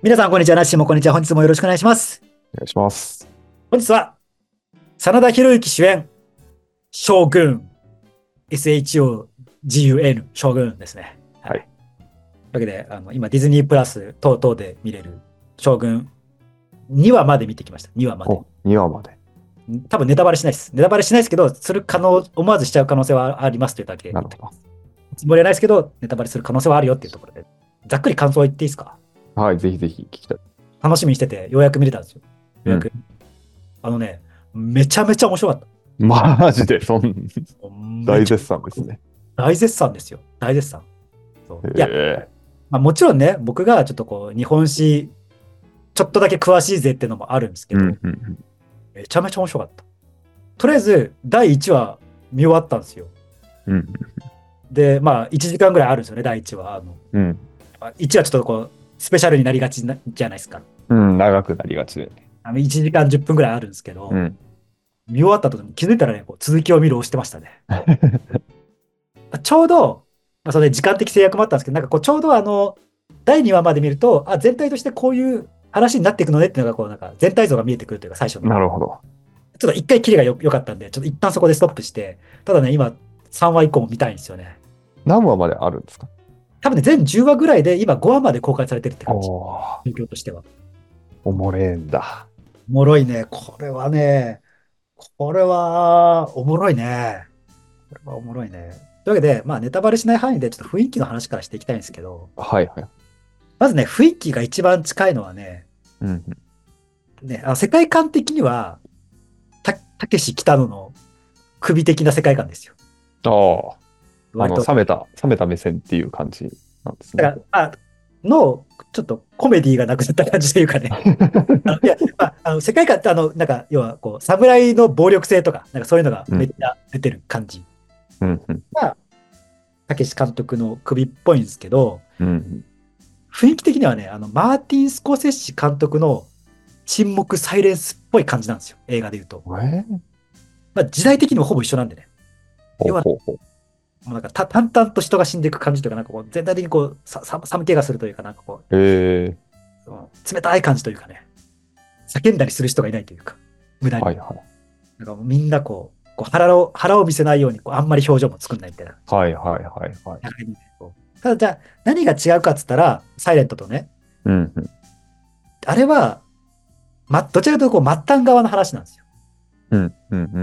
皆さん、こんにちは。なっしーもこんにちは。本日もよろしくお願いします。 お願いします。 本日は、真田広之主演、将軍、SHOGUN、将軍ですね。はい。 はい。 というわけで、今、ディズニープラス等々で見れる将軍、2話まで見てきました。2話まで。 お、2話まで。 多分ネタバレしないです。ネタバレしないですけど、思わずしちゃう可能性はありますというだけでなるほど。 つもりはないですけど、ネタバレする可能性はあるよっていうところで、ざっくり感想を言っていいですか？ はい、ぜひぜひ聞きたい。 楽しみにしてて、ようやく見れたんですよ。ようやく。 うん。 あのね、めちゃめちゃ面白かった。 マジで、 めちゃ大絶賛ですね。 大絶賛ですよ。大絶賛。そういや、 えまあ、もちろんね、僕がちょっとこう、日本史、ちょっとだけ詳しいぜっていうのもあるんですけうん、 ど、 うん、 めちゃめちゃ面白かった。とりあえず、第1話見終わったんですよ。 うん、 で、まあ、1時間ぐらいあるんですよね、第1話。 うん、 1話ちょっとこう、スペシャルになりがちじゃないですか。 うん、長くなりがちで。 1時間10分ぐらいあるんですけど、 うん。 見終わった後に気づいたらね、こう続きを見るをしてましたね。ちょうど、まあ、それ時間的制約もあったんですけど、なんかこう、ちょうど第2話まで見ると、あ、全体としてこういう話になっていくのねっていうのが、こう、なんか全体像が見えてくるというか、最初の。 なるほど。 ちょっと一回キリが良かったんで、ちょっと一旦そこでストップして、ただね、今、3話以降も見たいんですよね。 何話まであるんですか？ 多分ね、全10話ぐらいで、今5話まで公開されてるって感じ。 おー、 状況としては。 おもれえんだ。 おもろいね。これはね、これは、おもろいね。これはおもろいね。というわけで、まあ、ネタバレしない範囲で、ちょっと雰囲気の話からしていきたいんですけど、 はい、はい。 まずね、雰囲気が一番近いのはね、 うん、 ね、世界観的には、たけし北野の首的な世界観ですよ。 ああ、 割と。 冷めた目線っていう感じなんですね。 だから、ちょっとコメディがなくなった感じというかね。いや、まあ、世界観ってなんか、要は、こう、侍の暴力性とか、なんかそういうのがうん、 めっちゃ出てる感じうん、うん、 が、たけし監督の首っぽいんですけど、 うん。 雰囲気的にはね、マーティン・スコセッシ監督の沈黙サイレンスっぽい感じなんですよ。映画で言うと。まあ、時代的にもほぼ一緒なんでね。 ほう要は、 ほうほう。 もうなんか淡々と人が死んでいく感じというか、なんかこう、全体的にこう、寒気がするというか、なんかこええ、 う、冷たい感じというかね、叫んだりする人がいないというか、無駄に。 はい、はい。 なんかもうみんなこう腹を見せないようにこう、あんまり表情も作んないみたいな。 はい、はい、はい、はい。 ただじゃあ、何が違うかっつったら、サイレントとね、 うん、うん、 あれは、どちらかというとこう末端側の話なんですよ。 うん、うん、うん、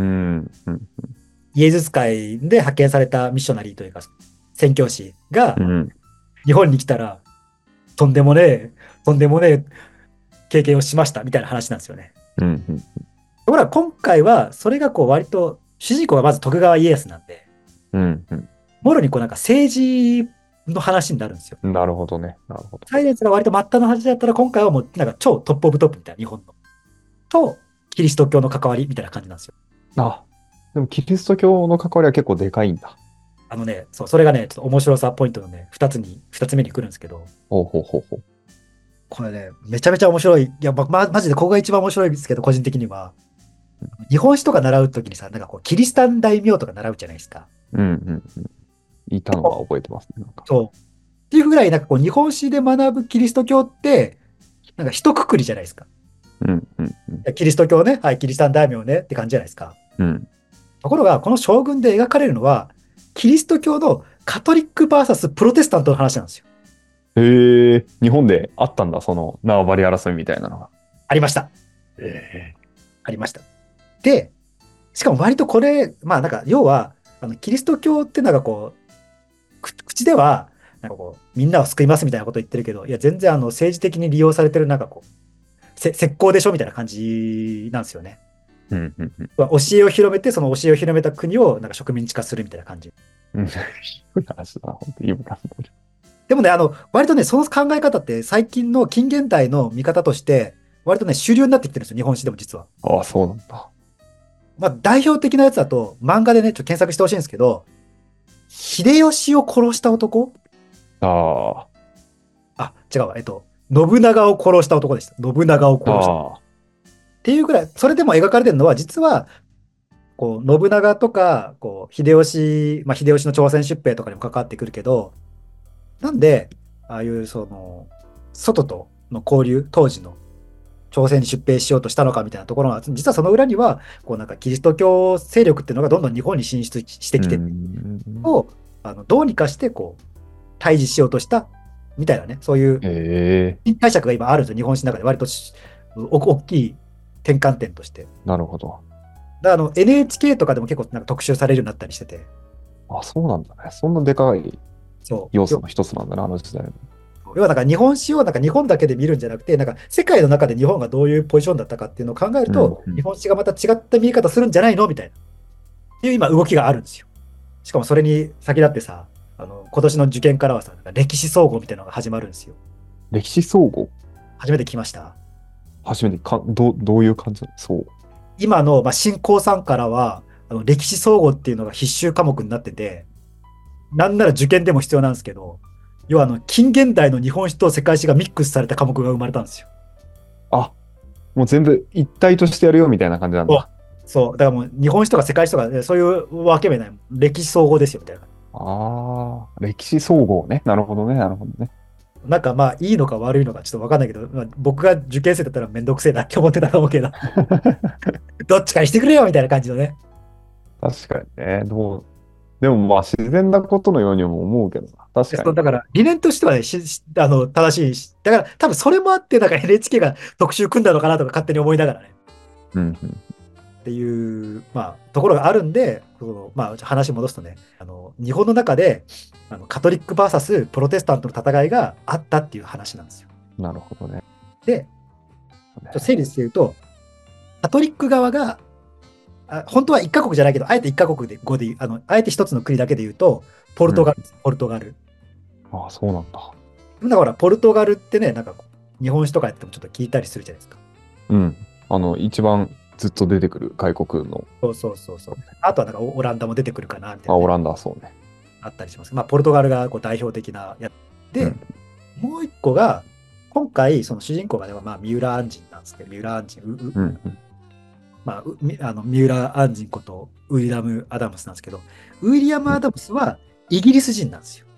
うん。 イエズス会で派遣されたミッショナリーというか、宣教師がうん、 日本に来たら、とんでもねえ、とんでもねえ経験をしましたみたいな話なんですよね。 うん、うん、 ところが今回は、それがこう割と、主人公がまず徳川家康なんで、 うん、うもろにこうなんか政治の話になるんですよ。 ん。なるほどね。なるほど。 サイレンスが割と末端の話だったら、今回はもうなんか超トップオブトップみたいな、日本の。と、キリスト教の関わりみたいな感じなんですよ。 あ、でもキリスト教の関わりは結構でかいんだ。 そう、それがね、ちょっと面白さポイントのね、二つ目に来るんですけど、 ほうほうほうほう。 これね、めちゃめちゃ面白い。いや、マジでここが一番面白いですけど、個人的には。日本史とか習うときにさ、なんかこう、キリシタン大名とか習うじゃないですか。 うん、うん、うん。いたのは覚えてますね。なんか。 そう。っていうぐらい、なんかこう、日本史で学ぶキリスト教って、なんか一括りじゃないですか。 うん、うん、うん。 キリスト教ね、はい、キリシタン大名ねって感じじゃないですか。 うん。 ところが、この将軍で描かれるのは、キリスト教のカトリック VS プロテスタントの話なんですよ。 へえ、日本であったんだ、その縄張り争いみたいなのが。 ありました。 えありました。で、しかも割とこれ、まあなんか、要は、キリスト教ってなんかこう、口では、なんかこう、みんなを救いますみたいなこと言ってるけど、いや、全然政治的に利用されてるなんかこう、石膏でしょみたいな感じなんですよね。 うん、うん、うん。 教えを広めて、その教えを広めた国をなんか植民地化するみたいな感じ。 うん。ひどい話だな、本当に今考える。 でもね、割とね、その考え方って最近の近現代の見方として、割とね、主流になってきてるんですよ、日本史でも実は。 ああ、そうなんだ。 まあ、代表的なやつだと、漫画でね、ちょっと検索してほしいんですけど、秀吉を殺した男。 ああ、違うわ、信長を殺した男でした。信長をあ、 殺した。っああ、 ていうぐらい、それでも描かれてるのは、実は、こう、信長とか、こう、秀吉の朝鮮出兵とかにも関わってくるけど、なんで、ああいう、外との交流、当時の朝鮮に出兵しようとしたのかみたいなところが、実はその裏には、こうなんかキリスト教勢力っていうのがどんどん日本に進出してきて、をどうにかしてこう対峙しようとしたみたいなね、そういう解釈が今あるんですよ、日本史の中で、割と大きい転換点として。 なるほど。 NHK とかでも結構なんか特集されるようになったりしてて。 あ、そうなんだね。そんなでかいそう要素の一つなんだね、あの時代の。 要はなんか日本史をなんか日本だけで見るんじゃなくて、なんか世界の中で日本がどういうポジションだったかっていうのを考えると、日本史がまた違った見え方するんじゃないのみたいな。っていう今動きがあるんですよ。しかもそれに先立ってさ、今年の受験からはさ、なんか歴史総合みたいなのが始まるんですよ。 歴史総合初めて聞きました。 初めてどういう感じなの？そう。 今の、新高3からは、歴史総合っていうのが必修科目になってて、なんなら受験でも必要なんですけど、要は近現代の日本史と世界史がミックスされた科目が生まれたんですよ。 あ、もう全部一体としてやるよみたいな感じなんだ。 そう。だからもう日本史とか世界史とか、そういう分け目ない。歴史総合ですよみたいな。 ああ、歴史総合ね。なるほどね、なるほどね。 なんかいいのか悪いのかちょっと分かんないけど、僕が受験生だったらめんどくせえなって思ってたと思うけど、どっちかにしてくれよみたいな感じのね。 確かにね。でも自然なことのようにも思うけどな。確かに。 だから理念としてはね、正しいし、だから多分それもあって、なんか NHK が特集組んだのかなとか勝手に思いながらね。っていう、ところがあるんで、話戻すとね、日本の中でカトリック VS プロテスタントの戦いがあったっていう話なんですよ。 なるほどね。 で、整理して言うと、カトリック側が、本当は一カ国じゃないけど、あえて一カ国で語で言う、あえて一つの国だけで言うと、ポルトガルです、ポルトガル。 ああ、そうなんだ。 だから、ポルトガルってね、なんか日本史とかやってもちょっと聞いたりするじゃないですか。 うん。一番ずっと出てくる外国の。 そう。あとはなんかオランダも出てくるかなみたいな、 オランダ、そうね。 あったりします。ポルトガルが代表的なやつで、もう一個が、今回、その主人公がね、三浦按針なんですけど、三浦按針、三浦按針ことウィリアム・アダムスなんですけど、ウィリアム・アダムスはイギリス人なんですよ。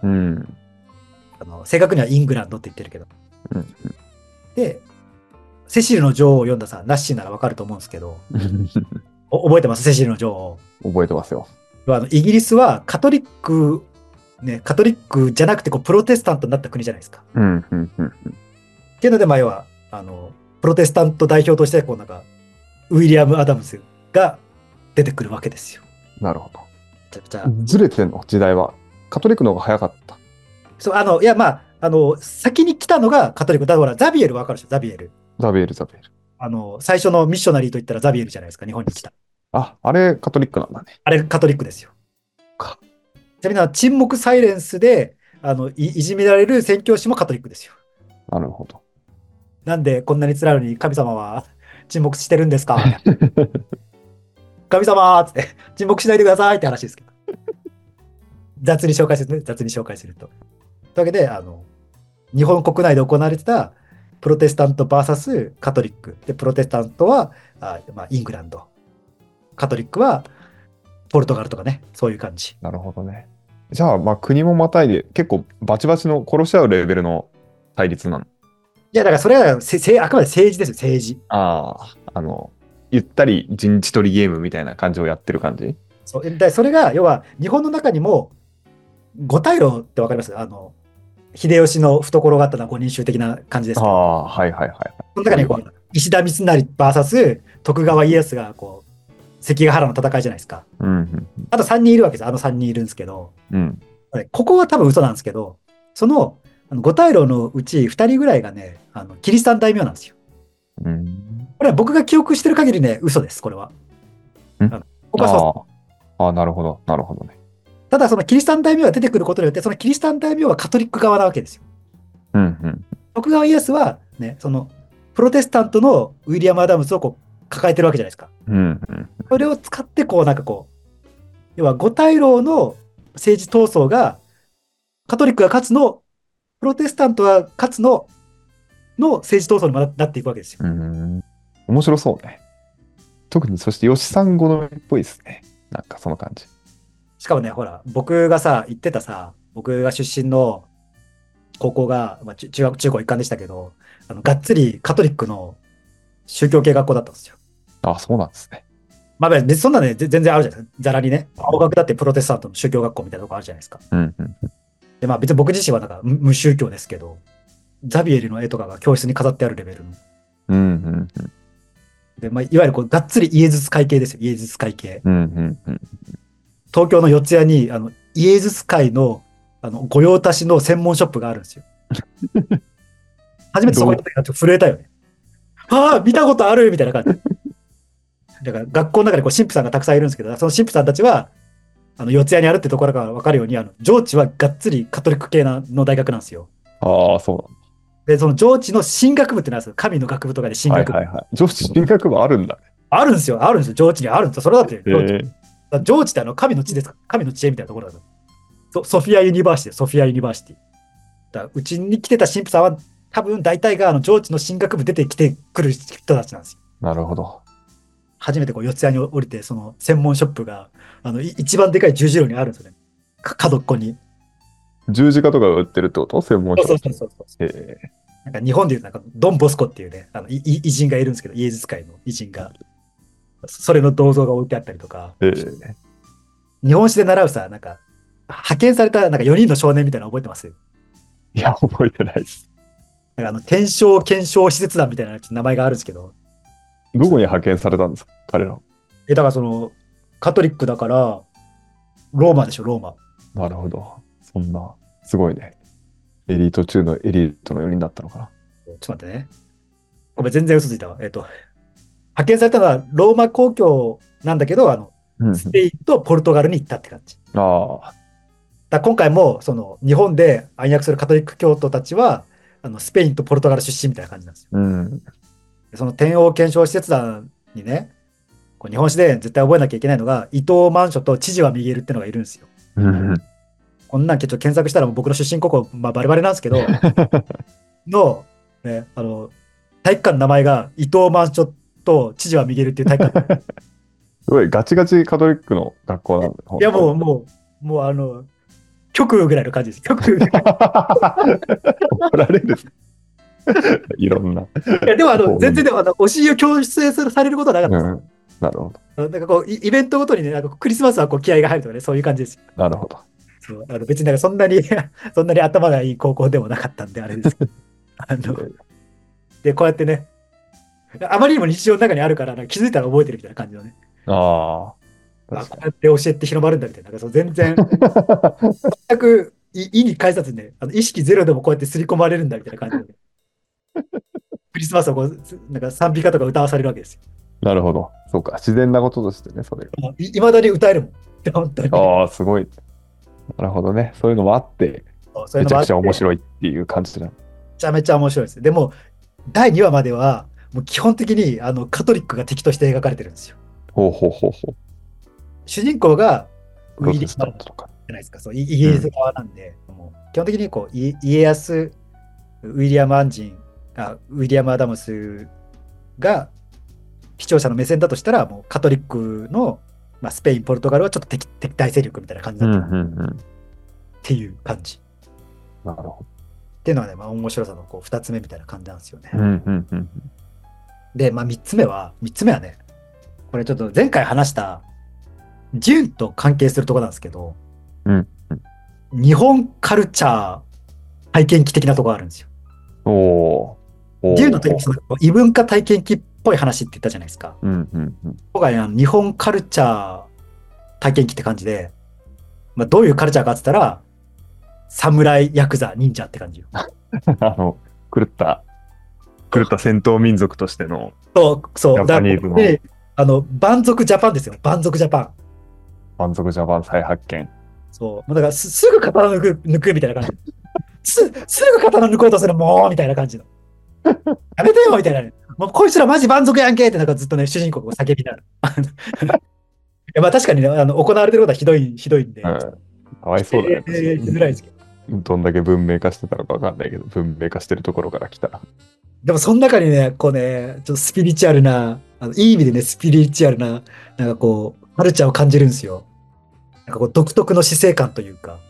正確にはイングランドって言ってるけど。で、セシルの女王を読んださ、ナッシーならわかると思うんですけど、覚えてます？セシルの女王。 覚えてますよ。 イギリスはカトリックじゃなくてプロテスタントになった国じゃないですか。っていうので、要はプロテスタント代表としてなんかウィリアム・アダムスが出てくるわけですよ。 なるほど。ずれてんの？時代はカトリックの方が早かった。 そう、いや先に来たのがカトリックだから、ザビエルわかるでしょ？ザビエル。最初のミッショナリーといったらザビエルじゃないですか、日本に来た。 あれカトリックなんだね。 あれカトリックですよ。ちなみに沈黙サイレンスでいじめられる宣教師もカトリックですよ。 なるほど。 なんでこんなに辛いのに神様は沈黙してるんですか神様ーっつって沈黙しないでくださいって話ですけど。雑に紹介すると。というわけで、日本国内で行われてたプロテスタント VS カトリックで、プロテスタントはイングランド、カトリックはポルトガルとかね、そういう感じ。 なるほどね。じゃあ、国もまたいで結構バチバチの殺し合うレベルの対立なの？ いや、だからそれはあくまで政治ですよ、政治。 ゆったり陣地取りゲームみたいな感じをやってる感じ？ それが、要は日本の中にも五大老ってわかります？秀吉の懐刀五人衆的な感じですけど。 はい。 その中に石田三成 VS 徳川家康が関ヶ原の戦いじゃないですか。あと3人いるわけです。3人いるんですけど、ここは多分嘘なんですけど、その五大老のうち2人ぐらいがね、キリシタン大名なんですよ。これは僕が記憶してる限りね、嘘です、これは。 なるほどね。 ただ、そのキリシタン大名が出てくることによって、そのキリシタン大名はカトリック側なわけですよ。徳川家康は、ね、そのプロテスタントのウィリアム・アダムスを抱えてるわけじゃないですか。それを使って要は五大老の政治闘争がカトリックが勝つの、プロテスタントが勝つの政治闘争になっていくわけですよ。 面白そうね。特にそして吉さん好みっぽいですね。なんかその感じ。 しかもね、ほら、僕が出身の高校が、まあ、中高一貫でしたけど、がっつりカトリックの宗教系学校だったんですよ。 あ、そうなんですね。 まあ、別にそんなね、全然あるじゃないですか。ざらにね。青学だってプロテスタントの宗教学校みたいなとこあるじゃないですか。 うんうん。 で、まあ別に僕自身はなんか無宗教ですけど、ザビエルの絵とかが教室に飾ってあるレベルの。 うんうんうん。 で、まあ、いわゆるこう、がっつりイエズス会系ですよ。イエズス会系。 うんうんうん。 東京の四谷に、イエズス会の、御用達の専門ショップがあるんですよ。初めてそこに行った時はちょっと震えたよね。ああ、見たことあるみたいな感じ。だから学校の中でこう神父さんがたくさんいるんですけど、その神父さんたちは、四谷にあるってところから分かるように、上智はがっつりカトリック系の大学なんですよ。 ああ、そうなんで、その上智の神学部ってのはあるんですよ。神の学部とかで神だ。はい学部。 はいはい。女子進学部あるんだね。 あるんですよ。あるんですよ。上智にあるんですよ。それだって、上智。 え上智って神の地ですか。神の知恵みたいなところだと。ソフィアユニバーシティ、ソフィアユニバーシティ。だからうちに来てた神父さんは、多分大体が上智の進学部出てきてくる人たちなんですよ。 なるほど。 初めてこう四谷に降りて、その専門ショップが、一番でかい十字路にあるんですよね。角っこに。 十字架とかが売ってるってこと、専門そう書。 そうそうそうそう。 ええ。 なんか日本でいうとなんかドン・ボスコっていうね、偉人がいるんですけど、イエズス会の偉人が、それの銅像が置いてあったりとか、 ええ。 日本史で習うさ、なんか、派遣されたなんか4人の少年みたいなの覚えてます？ いや、覚えてないです。 なんか天正検証施設団みたいな名前があるんですけど、 どこに派遣されたんですか、彼ら。 だからその、カトリックだから、ローマでしょ、ローマ。 なるほど。そんな、すごいね。エリート中のエリートの4人だったのかな。 ちょっと待ってね。ごめん、全然嘘ついたわ。派遣されたのはローマ公共なんだけど、 うんうん。 スペインとポルトガルに行ったって感じ。 ああ、 だ今回も、その、日本で暗躍するカトリック教徒たちは、スペインとポルトガル出身みたいな感じなんですよ。 うん。 でその天王検証施設団にね、こう日本史で絶対覚えなきゃいけないのが、伊藤満書と知事はミゲルってのがいるんですよ。 うん。 こんなんちょっと検索したらもう僕の出身高校、まあ、バレバレなんですけど、の、ね、体育館の名前が伊藤満書と知事はミゲルっていう体育館。 すごいガチガチカトリックの学校なんだ。 いや、 本もう極右ぐらいの感じです。極右ぐらい。 当怒られる。いろんな。 いや、でも全然で。 でも教えを強制されることはなかったです。 うん。なるほど。 なんかこう、イベントごとにね、なんかクリスマスはこう気合が入るとかね、そういう感じですよ。 なるほど。 そう、別になんかそんなにそんなに頭がいい高校でもなかったんで、あれですけど。で、こうやってね、あまりにも日常の中にあるから、なんか気づいたら覚えてるみたいな感じのね。 ああ、 あ、こ確かうやって教えて広まるんだみたいな、なんかそう全然、 に。 全く意に介さずにね、意識ゼロでもこうやって刷り込まれるんだみたいな感じで、ね、クリスマスをこう、なんか賛美歌とか歌わされるわけですよ。 なるほど。そうか。自然なこととしてね、それいまだに歌えるもん。本当に。 が。ああ、すごい。なるほどね。そういうのもあって、 そういうめちゃくちゃのもあって、め面白いっていう感じだ。 ちゃめちゃ面白いです。でも、第2話までは、もう基本的にカトリックが敵として描かれてるんですよ。 ほうほうほうほう。 主人公がウプロテスィリアムじタントとか。 ゃないですか。そう、イギリス側なんで、もう基本的にこう家康、ウィリアム・アンジン、ウィリアム・アダムスが視聴者の目線だとしたら、もうカトリックの、まあ、スペイン、ポルトガルはちょっと敵対勢力みたいな感じだったっん。 ていう感じ。 なるほっていうのはね、まあ、面白さのこう2つ目みたいな感じなんですよね。 ど。うん。 で、まあ、3つ目はね、これちょっと前回話したジュンと関係するところなんですけど、 うん。 日本カルチャー体験記的なところあるんですよ。 おお。 ジュンの時にその異文化体験記っぽい話って言ったじゃないですか。 うん。 今回日本カルチャー体験記って感じで、まあ、どういうカルチャーかって言ったら、侍、ヤクザ、忍者って感じよ。 狂った戦闘民族としてのそう、 ジャパニーズので、蛮族ジャパンですよ。蛮族ジャパン。 蛮族ジャパン再発見。 そう。もうだからすぐ刀抜くみたいな感じ。すぐ刀抜こうとする、もうみたいな感じの。やめてよみたいな、ね。もうこいつらマジ蛮族やんけってなんかずっとね、主人公が叫びながら。いやまあ確かにね、行われてることはひどいんで。 かわいそうだね。 しづらいですけど。 どんだけ文明化してたのかわかんないけど、文明化してるところから来たら。 でもその中にね、こうね、ちょっとスピリチュアルな、いい意味でね、スピリチュアルな、なんかこう、カルチャーを感じるんですよ。なんかこう、独特の死生観というか、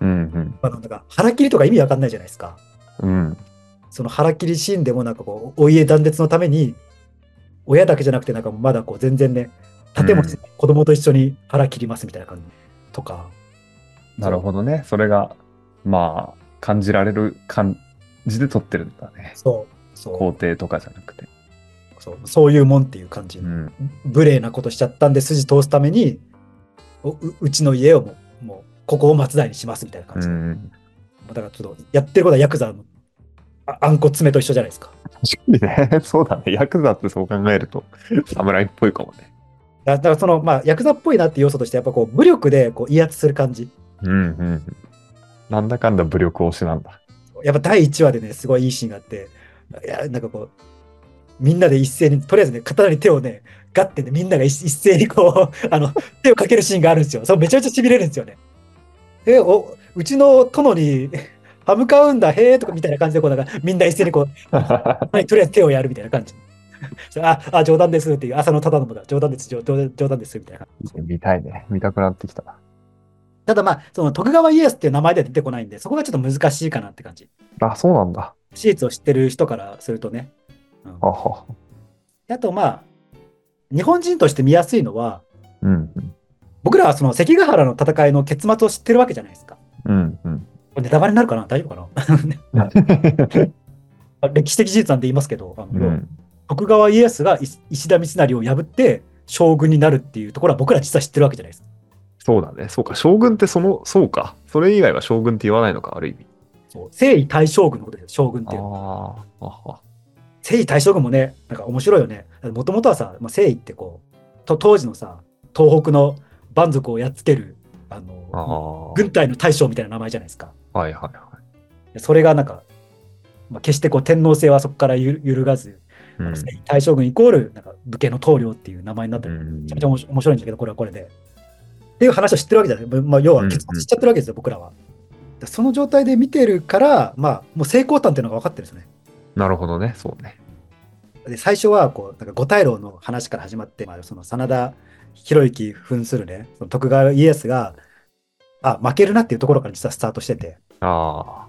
うんなんか腹切りとか意味わかんないじゃないですか。 うん。うん。 その腹切りシーンでもなんかこう、お家断絶のために、親だけじゃなくてなんかまだこう全然ね、建物うん。 子供と一緒に腹切りますみたいな感じとか、 なるそう、 ほどね。それが、まあ、感じられる感じで撮ってるんだね。 そう、 肯定とかじゃなくて。 そういうもんっていう感じの、 うん。 無礼なことしちゃったんで筋通すために、うちの家をもうここを松代にしますみたいな感じで。 うん。 だからちょっと、やってることはヤクザのあんこ詰めと一緒じゃないですか。 確かにね。そうだね。ヤクザってそう考えると、侍っぽいかもね。 だからその、まあ、ヤクザっぽいなっていう要素として、やっぱこう、武力でこう威圧する感じ。 うんうん。なんだかんだ武力推しなんだ。 やっぱ第1話でね、すごいいいシーンがあって、いや、なんかこう、みんなで一斉に、とりあえずね、刀に手をね、ガッてね、みんなが一斉にこう、手をかけるシーンがあるんですよ。そう、めちゃめちゃ痺れるんですよね。うちの殿に歯向かうんだ、へえとかみたいな感じで、こう、なんかみんな一斉にこう、はい、とりあえず手をやるみたいな感じ。冗談ですっていう、浅野忠信が、冗談です、冗談ですみたいな感じ。 見たいね。見たくなってきた。 ただまあ、その徳川家康っていう名前では出てこないんで、そこがちょっと難しいかなって感じ。 あ、そうなんだ。 史実を知ってる人からするとね。うん、 はは。 あとまあ、日本人として見やすいのは、 うんうん。 僕らはその関ヶ原の戦いの結末を知ってるわけじゃないですか。 うんうん。 これネタバレになるかな大丈夫かな歴史的事実なんて言いますけど、要はうん。 徳川家康が石田三成を破って将軍になるっていうところは僕ら実は知ってるわけじゃないですか。 そうだね。そうか。将軍ってそうか。それ以外は将軍って言わないのか、ある意味。 そう、征夷大将軍のことですよ、将軍っあていうのは。 あ、はは。 征夷大将軍もね、なんか面白いよね。もともとはさ、まあ、征夷ってこう、当時のさ、東北の蛮族をやっつける、 ああ、は軍隊の大将みたいな名前じゃないですか。 いはいはそれがなんか、まあ、決してこう天皇制はそこから揺るがず、 い。うん。 征夷大将軍イコールなんか武家の棟梁っていう名前になってる。めうんちゃめちゃ面白いんだけど、これはこれで。っていう話を知ってるわけじゃない。まあ、要は結末知っちゃってるわけですよ、僕らは。その状態で見てるから、まあ、もう成功譚っていうのが分かってるんですよね。 なるほどね。そうね。 で最初はこうなんか五太郎の話から始まって、まあ、その真田広之扮するね、その徳川家康が負けるなっていうところから実はスタートしてて、 あ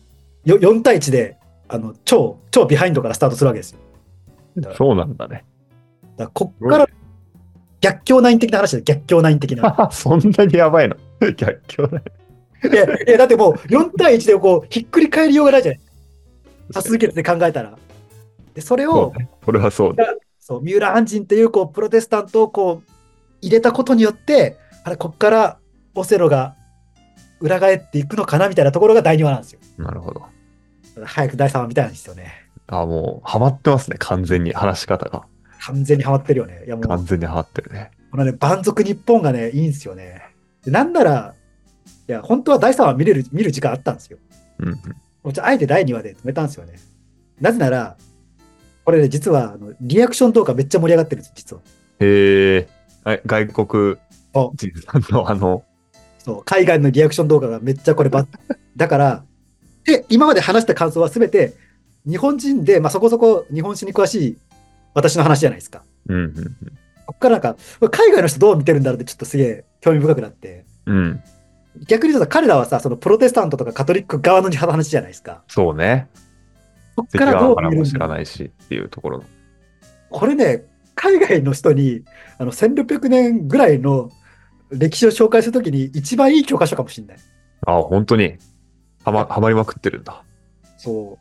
4対1で超ビハインドからスタートするわけですよ。だあ、 からそうなんだね。 こっから逆境ナイン的な話で、逆境ナイン的な。 そんなにやばいの。逆境だね。 いやだってもう4対1でこうひっくり返りようがないじゃない。多数決で考えたら。でそれをそうね。これはそうね。 そう三浦按針っていうこうプロテスタントをこう入れたことによって、こっからオセロが裏返っていくのかなみたいなところが第2話なんですよ。 なるほど。 早く第3話見たいんですよね。 あ、もう、ハマってますね。完全に話し方が。 完全にハマってるよね。いやもう、 完全にハマってるね。 このね、蛮族日本がね、いいんですよね。でなんなら、いや、本当は第3話見る時間あったんですよ。 うんうん。 あえて第2話で止めたんですよね。なぜなら、これね、実はリアクション動画めっちゃ盛り上がってるんです、実は。 へえ。外国そう人さんのそう、海外のリアクション動画がめっちゃこれだから、今まで話した感想はすべて、日本人で、まあ、そこそこ日本史に詳しい私の話じゃないですか。 うんうんここからなんか、海外の人どう見てるんだろうってちょっとすげえ興味深くなって、 うん。うん。 逆に言うと彼らはさ、そのプロテスタントとかカトリック側の話じゃないですか。 そうね。 こっ関からどうヶ原も知見るんだろう。 らないしっていうところの。 これね、海外の人に1600年ぐらいの歴史を紹介するときに一番いい教科書かもしれない。 あ、本当にはまりまくってるんだ。 そう。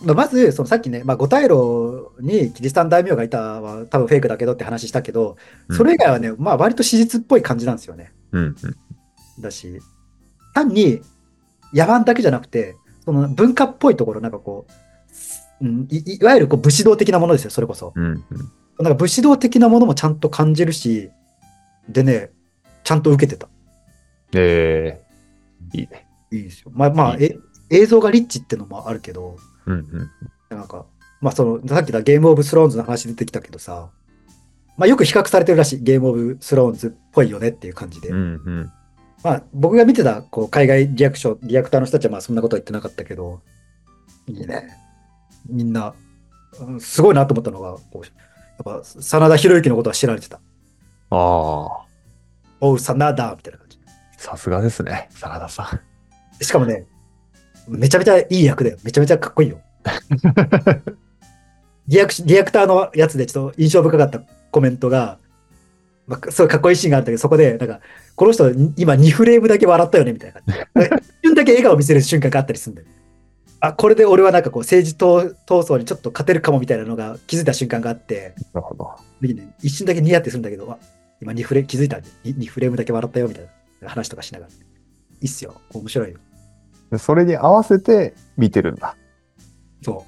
まず、そのさっきね、五太郎にキリシタン大名がいたは多分フェイクだけどって話したけど、 うんそれ以外はね、まあ割と史実っぽい感じなんですよね。 うんうん。 だし、単に野蛮だけじゃなくて、その文化っぽいところ、なんかこう、いわゆるこう武士道的なものですよ、それこそ。 うんうん。 なんか武士道的なものもちゃんと感じるし、でね、ちゃんと受けてた。 いいね。 いいですよ。まあ、 いい映像がリッチってのもあるけど、 うんうんなんか、まあさっき言ったゲームオブスローンズの話出てきたけどさ、まあよく比較されてるらしい。ゲームオブスローンズっぽいよねっていう感じで。 うんうん。 まあ僕が見てたこう海外リアクターの人たちはまあそんなことは言ってなかったけど、いいね。みんな、すごいなと思ったのが、こうやっぱ真田広之のことは知られてた。 ああ、 おう、真田みたいな感じ。 さすがですね、真田さん。 しかもね、めちゃめちゃいい役だよ。めちゃめちゃかっこいいよ。リアクターのやつでちょっと印象深かったコメントが、まあ、すごいかっこいいシーンがあるんだけど、そこで、なんか、この人、今2フレームだけ笑ったよねみたいな感じで。なんか一瞬だけ笑顔を見せる瞬間があったりするんだよ。あ、これで俺はなんかこう政治闘争にちょっと勝てるかもみたいなのが気づいた瞬間があって、 なるほど。 一瞬だけニヤってするんだけど、あ、今2フレ、気づいた 2フレームだけ笑ったよみたいな話とかしながら。いいっすよ。面白いよ。 でそれに合わせて見てるんだ。 そう。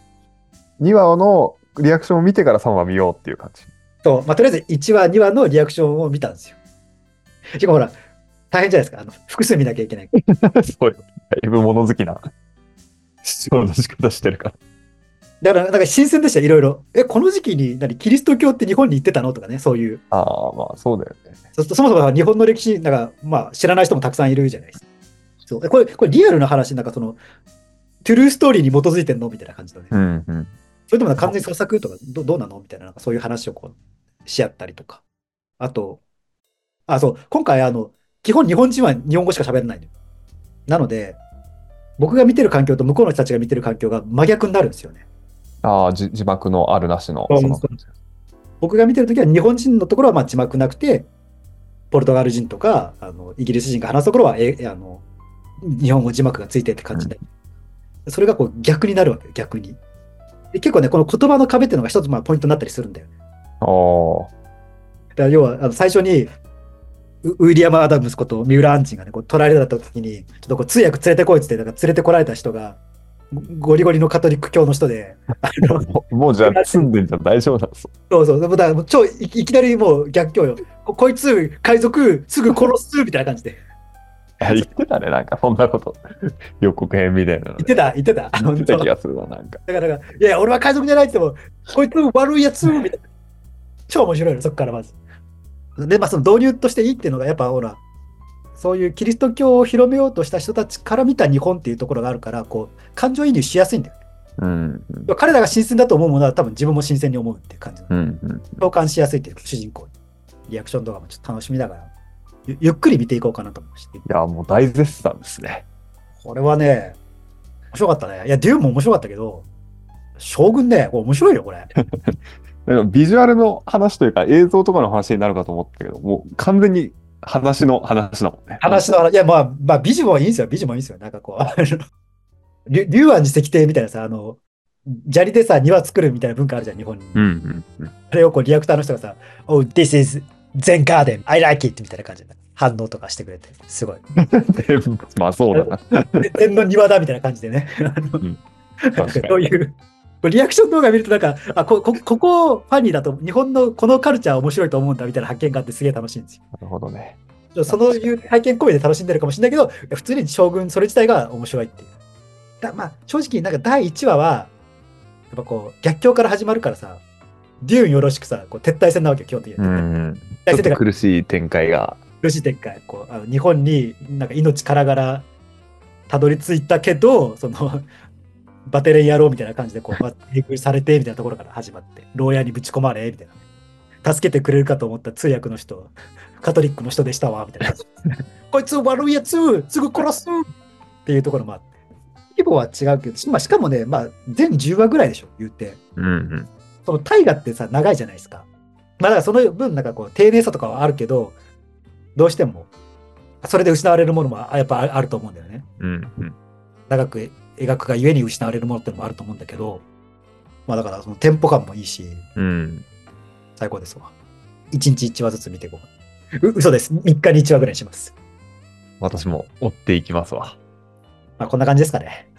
2話のリアクションを見てから3話見ようっていう感じ。 そう。まあ、とりあえず1話、2話のリアクションを見たんですよ。しかもほら、大変じゃないですか。複数見なきゃいけない。 そうよ。だいぶ物好きな視聴の仕方してるから。 だから、なんか新鮮でした、いろいろ。この時期にキリスト教って日本に行ってたのとかね、そういう。 ああ、まあそうだよね。 そもそも日本の歴史、なんか、まあ、知らない人もたくさんいるじゃないですか。そう。これリアルな話、なんかその、トゥルーストーリーに基づいてんのみたいな感じのね。 うんうん。 それとも完全に創作とかどうなのみたいな、なんかそういう話をこう、し合ったりとか。あと、そう、今回基本日本人は日本語しか喋れないのよ。なので、僕が見てる環境と向こうの人たちが見てる環境が真逆になるんですよね。 ああ、字幕のあるなしの、その感じ。 僕が見てるときは日本人のところはまあ字幕なくて、ポルトガル人とかイギリス人が話すところは日本語字幕がついてって感じで、それがこう逆になるわけよ、逆に。で結構ね、この言葉の壁っていうのが一つまあポイントになったりするんだよね。 ああ。 だから要は最初にウィリアム・アダムスこと三浦アンチンがね、こう取られた時に、ちょっとこう通訳連れてこいっつって、だから連れてこられた人が、ゴリゴリのカトリック教の人で、 もうじゃあ住んでんじゃ大丈夫なんです。 そうそう、だからもういきなりもう逆境よ。こいつ、海賊、すぐ殺すみたいな感じで。 言ってたね、なんかそんなこと。予告編みたいなので。 言ってた。 言ってた気がするな、なんか。 だから、いや、俺は海賊じゃないって言っても、こいつ悪いやつみたいな。超面白いの、そっからまず。で、まあその導入としていいっていうのが、やっぱほら、そういうキリスト教を広めようとした人たちから見た日本っていうところがあるから、こう、感情移入しやすいんだよね。 うんうん、 彼らが新鮮だと思うものは多分自分も新鮮に思うっていう感じの。 うんうん、 共感しやすいっていう主人公。リアクション動画もちょっと楽しみながら、ゆっくり見ていこうかなと思いました。 いや、もう大絶賛ですね。 これはね、面白かったね。いや、デューンも面白かったけど、将軍ね、これ面白いよ、これ。 ビジュアルの話というか映像とかの話になるかと思ったけど、もう完全に話だもんね。 いや、まあ、美女もいいんですよ、美女もいいんですよ。なんかこう、龍安寺石庭みたいなさ、砂利でさ、庭作るみたいな文化あるじゃん、日本に。 うんうんうん、 あれをこう、リアクターの人がさ、Oh, this is Zen Garden, I like it みたいな感じで反応とかしてくれて、すごい。 まあそうだな。 禅の庭だみたいな感じでね。そういう、リアクション動画見るとなんか、ここファニーだと、日本のこのカルチャー面白いと思うんだみたいな発見があってすげえ楽しいんですよ。 なるほどね。 そういう体験込みで楽しんでるかもしれないけど、普通に将軍それ自体が面白いっていう。まあ、正直なんか第1話は、やっぱこう、逆境から始まるからさ、デューンよろしくさ、こう撤退戦なわけよ、基本的に。 ちょっと苦しい展開が。 苦しい展開。こう日本になんか命からがらたどり着いたけど、バテレンやろうみたいな感じで、こう、英語されてみたいなところから始まって、牢屋にぶち込まれみたいな。助けてくれるかと思った通訳の人、カトリックの人でしたわ、みたいな。こいつ悪いやつ、すぐ殺すっていうところもあって。規模は違うけど、しかもね、まあ、全10話ぐらいでしょ、言って。その大河ってさ、長いじゃないですか。まあ、だからその分、なんかこう、丁寧さとかはあるけど、どうしても、それで失われるものもやっぱあると思うんだよね。長く描くがゆえに失われるものってのもあると思うんだけど、まあだからそのテンポ感もいいし、最高ですわ。1日1話ずつ見ていこう。嘘です。3日に1話ぐらいにします。 私も追っていきますわ。 まあこんな感じですかね。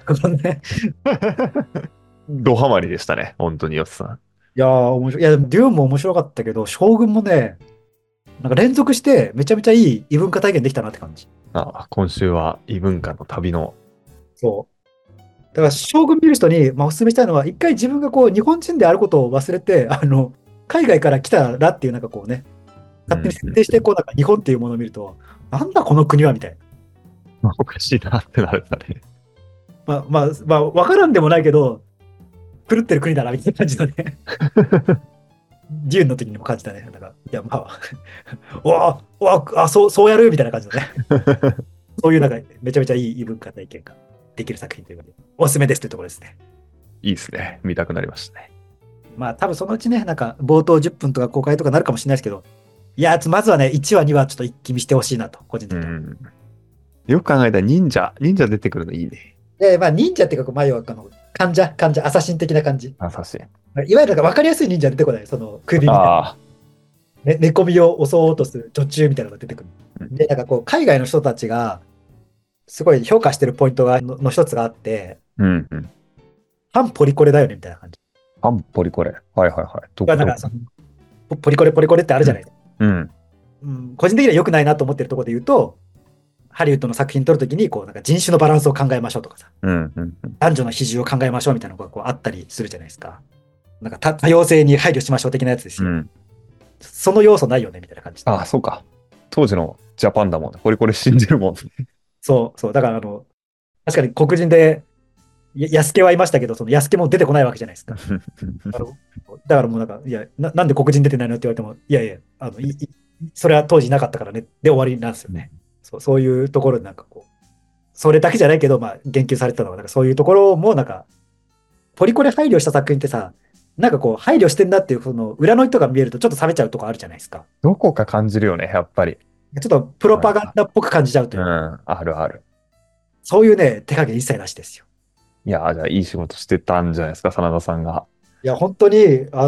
ドハマりでしたね、本当によっさん。 いやー、面白い。いや、デューンも面白かったけど、将軍もね、なんか連続してめちゃめちゃいい異文化体験できたなって感じ。 今週は異文化の旅の。 そう。だから将軍見る人に、お勧めしたいのは、一回自分がこう日本人であることを忘れて、海外から来たらっていうなんかこうね、勝手に設定してこうなんか日本っていうものを見ると、なんだこの国はみたいな。おかしいなってなるんだね。 まあ、わからんでもないけど、狂ってる国だなみたいな感じだね。デューンの時にも感じたね。なんか、いや、そうやるみたいな感じだね。 そういうなんかめちゃめちゃいい異文化体験ができる作品ということで、おすすめですというところですね。 いいですね。見たくなりましたね。 まあ多分そのうちね、なんか冒頭10分とか公開とかなるかもしれないですけど、いや、まずはね、1話、2話ちょっと一気見してほしいなと、個人的には。 よく考えたら忍者出てくるのいいね。 で、まあ忍者っていうか、前は患者、アサシン的な感じ。 優しい。 いわゆるなんか分かりやすい忍者出てこない。その首みたいな。寝込みを襲おうとする女中みたいなのが出てくる。で、なんかこう、海外の人たちが、すごい評価してるポイントの一つがあって、反ポリコレだよね、みたいな感じ。 反ポリコレ。はいはいはい。 なんかポリコレってあるじゃないですか。個人的には良くないなと思ってるところで言うと、ハリウッドの作品撮るときに、なんか人種のバランスを考えましょうとかさ、男女の比重を考えましょうみたいなのがあったりするじゃないですか。なんか多様性に配慮しましょう的なやつですよ。その要素ないよねみたいな感じ。 ああ、そうか。当時のジャパンだもんね。ポリコレ信じるもんね。 そう。だから確かに黒人で、安家はいましたけど、その安家も出てこないわけじゃないですか。だからもうなんか、いやなんで黒人出てないのって言われても、いやいや、それは当時なかったからね、で終わりなんですよね。そういうところでなんかそれだけじゃないけど、まあ、言及されてたのは、なんかそういうところもなんか、ポリコレ配慮した作品ってさ、なんか配慮してんだっていう、その裏の人が見えるとちょっと冷めちゃうとこあるじゃないですか。 どこか感じるよね、やっぱり。 ちょっとプロパガンダっぽく感じちゃうという。 あるある。 そういうね、手加減一切なしですよ。 いや、じゃあいい仕事してたんじゃないですか、真田さんが。 いや、本当に、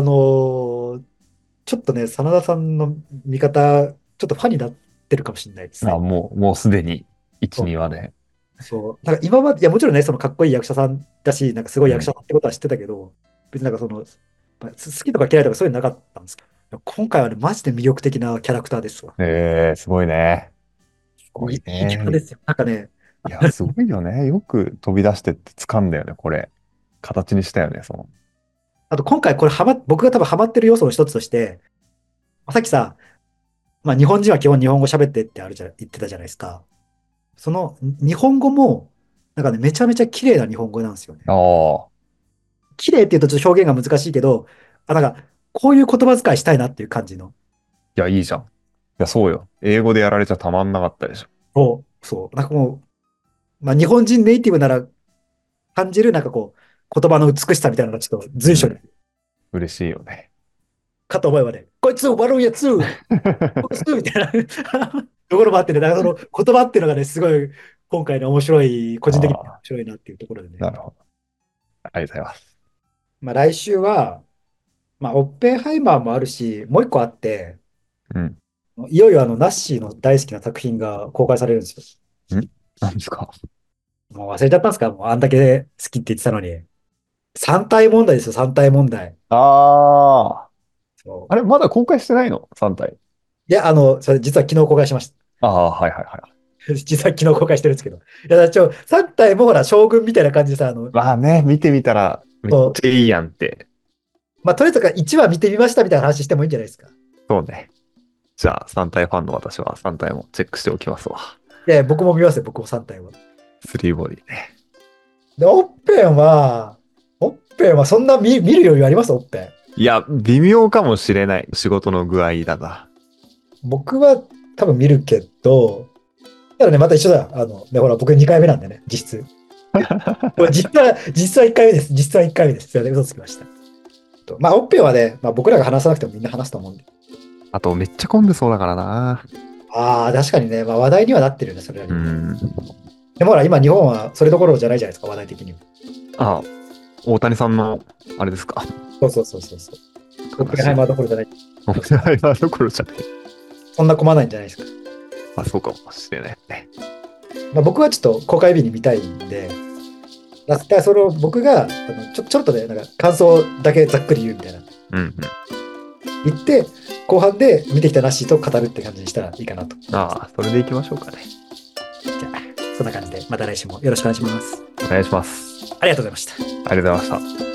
ちょっとね、真田さんの見方、ちょっとファンになってるかもしれないですね。 もうすでに1、2話で。 そう。なんか今まで、いや、もちろんね、そのかっこいい役者さんだし、なんかすごい役者さんってことは知ってたけど、別になんか好きとか嫌いとかそういうのなかったんですけど、今回はね、マジで魅力的なキャラクターですわ。 すごいね。すごいいいキャラね。 ですよ。なんかね、 いや、すごいよね。よく飛び出してって掴んだよね、これ。形にしたよね、 あと今回これ僕が多分ハマってる要素の一つとして、さっきさ、まあ日本人は基本日本語喋ってって言ってたじゃないですか。その日本語も、なんかね、めちゃめちゃ綺麗な日本語なんですよね。 ああ。 綺麗って言うとちょっと表現が難しいけど、なんか、こういう言葉遣いしたいなっていう感じの。 いや、いいじゃん。いや、そうよ。英語でやられちゃたまんなかったでしょ。 そう。なんかもう、まあ日本人ネイティブなら感じるなんか言葉の美しさみたいなのがちょっと随所に。 嬉しいよね。 かと思えばね、こいつ悪いやつ、こいつみたいなところもあってね、だからその言葉っていうのがね、すごい今回の面白い、個人的に面白いなっていうところでね。 なるほど。ありがとうございます。 まあ来週は、まあオッペンハイマーもあるし、もう一個あって、いよいよナッシーの大好きな作品が公開されるんですよ。何ですか？ もう忘れちゃったんですか？もうあんだけ好きって言ってたのに。三体問題ですよ、三体問題。 あれ、まだ公開してないの ?3 体。 いや、それ実は昨日公開しました。 はいはいはい。 実は昨日公開してるんですけど。いや、3体もほら、将軍みたいな感じでさ、 まあね、見てみたら、めっちゃいいやんって。 まあ、とりあえず1話見てみましたみたいな話してもいいんじゃないですか。 そうね。じゃあ、3体ファンの私は3体もチェックしておきますわ。 いや、僕も見ますよ、僕も3体は。 3ボディね。 で、オッペンはそんな見る余裕あります？オッペン。いや、微妙かもしれない。仕事の具合だな。 僕は多分見るけど、ただね、また一緒だ。ほら、僕2回目なんでね、実質。実は1回目です。実は1回目です。すいません、嘘つきました。まあ、オッペンはね、まあ、僕らが話さなくてもみんな話すと思うんで。 あと、めっちゃ混んでそうだからな。 確かにね、まあ、話題にはなってるよね、それは、ね。でもほら、今日本はそれどころじゃないじゃないですか、話題的には。大谷さんの、あれですか。 そう。オッペンハイマーどころじゃない。 オッペンハイマーどころじゃない。そんな混まないんじゃないですか。 そうかもしれないね。 まあ、僕はちょっと公開日に見たいんで、僕がちょっとね、なんか感想だけざっくり言うみたいな。言って、後半で見てきたナッシーと語るって感じにしたらいいかなと。 それでいきましょうかね。 じゃあ、そんな感じで、また来週もよろしくお願いします。 お願いします。 ありがとうございました。 ありがとうございました。